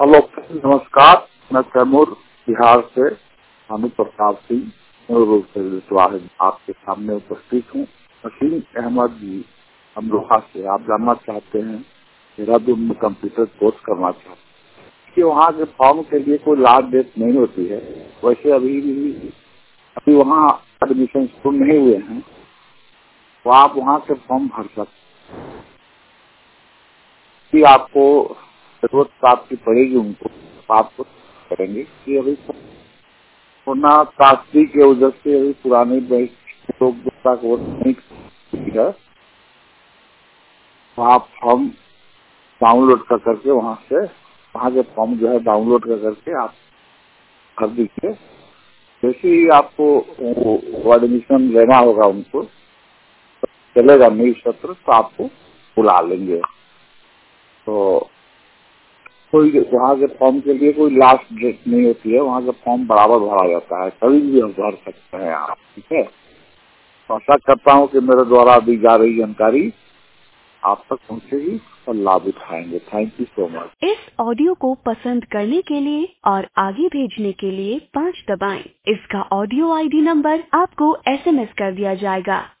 Hello, नमस्कार। मैं कैमूर बिहार से हामिद प्रताप सिंह मूल रूप से वाहिद आपके सामने उपस्थित हूँ। नसीम अहमद जी अमरोहा से आप जानना चाहते हैं, देहरादून में कंप्यूटर कोर्स करना चाहते हैं कि वहाँ के फॉर्म के लिए कोई लास्ट डेट नहीं होती है। वैसे अभी वहाँ एडमिशन शुरू नहीं हुए हैं, तो आप वहाँ से फॉर्म भर सकते हैं। आपको जरूरत आपकी पड़ेगी उनको, तो आपको करेंगे कि अभी कोरोना त्रासदी की वजह से अभी पुराने बैंक लोग दूसरा कोर्स नहीं है, तो आप फॉर्म डाउनलोड कर करके वहाँ के फॉर्म जो है डाउनलोड कर करके आप भर दीजिए। जैसे ही आपको वो एडमिशन लेना होगा उनको, तो चलेगा नई सत्र, तो आपको बुला लेंगे। तो कोई वहाँ के फॉर्म के लिए कोई लास्ट डेट नहीं होती है, वहाँ का फॉर्म बराबर भरा जाता है, कभी भी हम भर सकते हैं आप। ठीक है, तो आशा करता हूँ कि मेरे द्वारा दी जा रही जानकारी आप तक पहुँचेगी और लाभ उठाएंगे। Thank you so much. इस ऑडियो को पसंद करने के लिए और आगे भेजने के लिए 5 दबाएं। इसका ऑडियो आईडी नंबर आपको SMS कर दिया जाएगा।